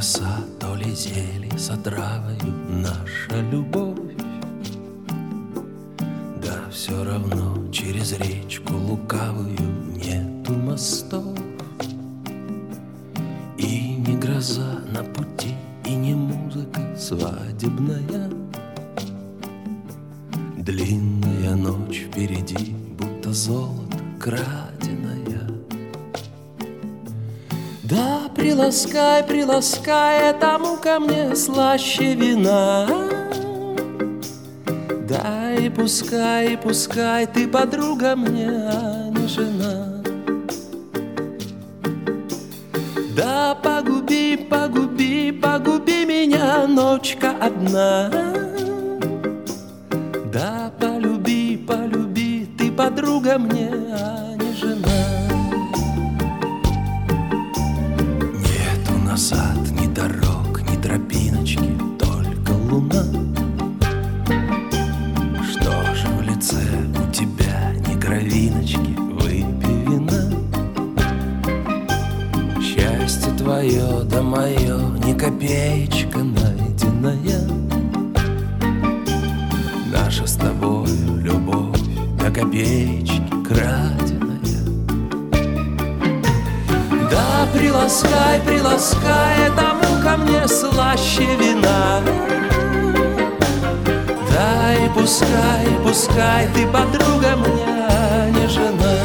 роса, то ли зелье с отравою наша любовь. Да все равно через речку лукавую нету мостов. И не гроза на пути, и не музыка свадебная. Длинная ночь впереди, будто золото краденое. Да, приласкай, приласкай, этому ко мне слаще вина. Да, и пускай, ты подруга мне, а не жена. Да, погуби, погуби, погуби меня, ночка одна. Да, полюби, полюби, ты подруга мне, а не жена. Нету назад ни дорог, ни тропиночки, только луна. Что же в лице у тебя ни кровиночки, выпей вина. Счастье твое да мое, ни копеечка найденная. Наша с тобою любовь до копеечки краденая. Да, приласкай, приласкай, этому ко мне слаще вина. Да, и пускай, ты подруга мне, а не жена.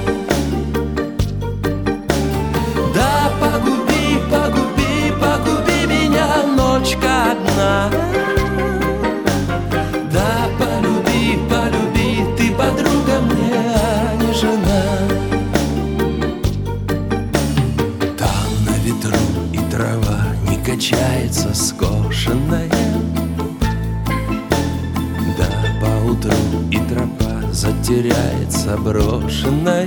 Да, погуби, погуби, погуби меня, ночка одна. Да, полюби, полюби, ты подруга мне, а не жена. Там на ветру и трава не качается скошенная. Да, поутру и тропа затеряется брошенная.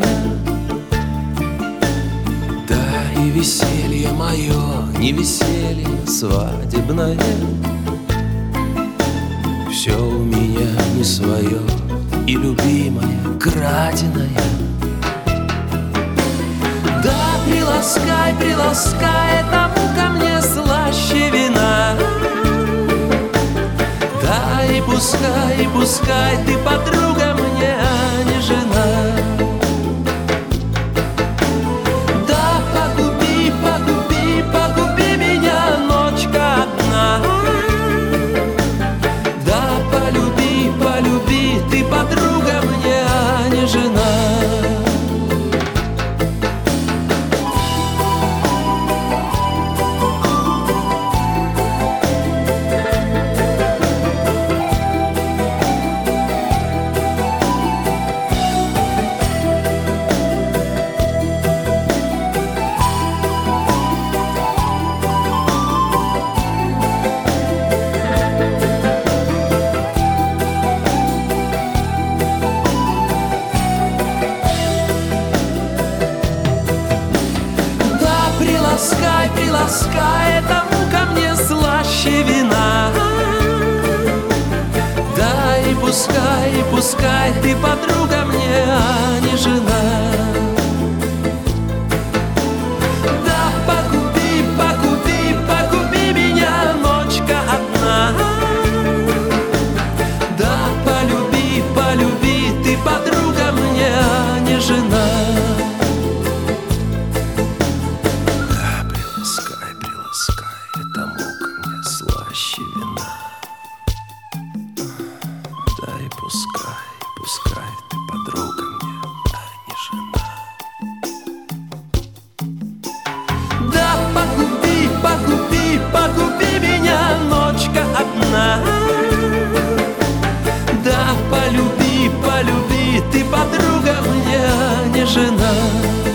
Да, и веселье мое, не веселье свадебное. Все у меня не свое, и любимая краденая. Да, приласкай, приласкай, этому ко мне слаще вина. Да, и пускай, ты подруга мне, а не жена. Да, погуби, погуби, погуби меня, ночка одна. Да, полюби, полюби, ты подруга мне, а не жена. Приласкай, приласкай, этому ко мне слаще вина. Да, и пускай, ты подруга мне, а не жена. Да, погуби, погуби, погуби меня, ночка одна. Да, полюби, полюби, ты подруга мне, а не жена. Этому ко мне слаще вина. Да, и пускай, ты подруга мне, а не жена. Да, погуби, погуби, погуби меня, ночка одна. Да, полюби, полюби, ты подруга мне, а не жена.